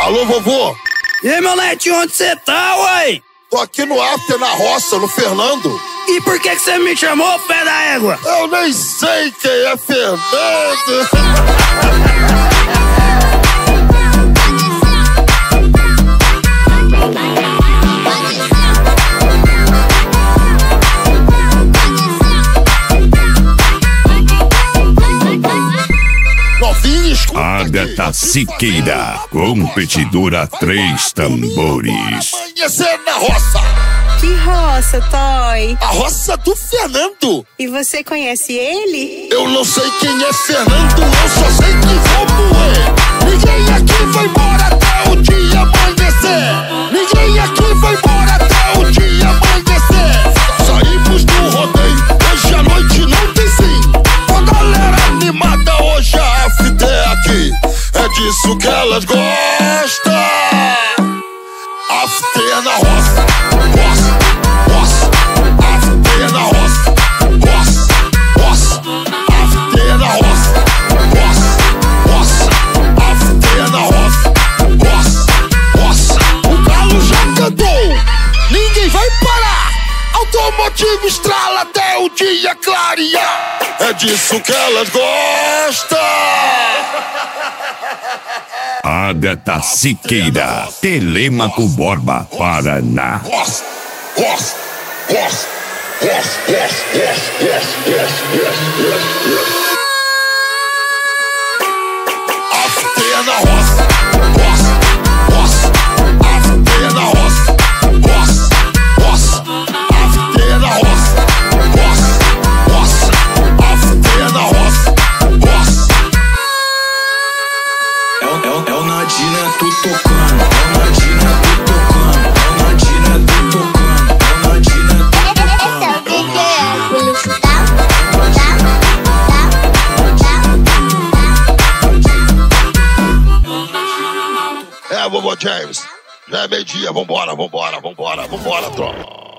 Alô, vovô? E aí, meu netinho, onde você tá, uai? Tô aqui no after, na roça, no Fernando. E por que você me chamou, pé da égua? Eu nem sei quem é Fernando. Agatha Siqueira, competidora 3 tambores. Amanhecer na roça. Que roça, Toy? A roça do Fernando. E você conhece ele? Eu não sei quem é Fernando, eu só sei que vamos é. Ninguém aqui vai embora até o dia amanhecer. Ninguém aqui vai embora até o dia amanhecer. Saímos do rodeio, hoje à noite não tem fim. Com a galera animada, hoje a after é aqui. É disso que elas gostam. After na roça. Roça, after na roça. Roça, after na roça. Roça, after na roça. Roça, o galo já cantou. Ninguém vai parar. Automotivo estrala até o dia clarear. É disso que elas gostam. Agatha Siqueira, Telêmaco Borba, Paraná. After na roça. Roça, after na roça. Roça, after na roça. Roça, after na roça. É o Nadina, tu tocando. É o Nadina, tu tocando. É o Nadina, tu tocando. É o Nadina, tu tocando. É, vovô James. Já é meio-dia, vambora, tropa.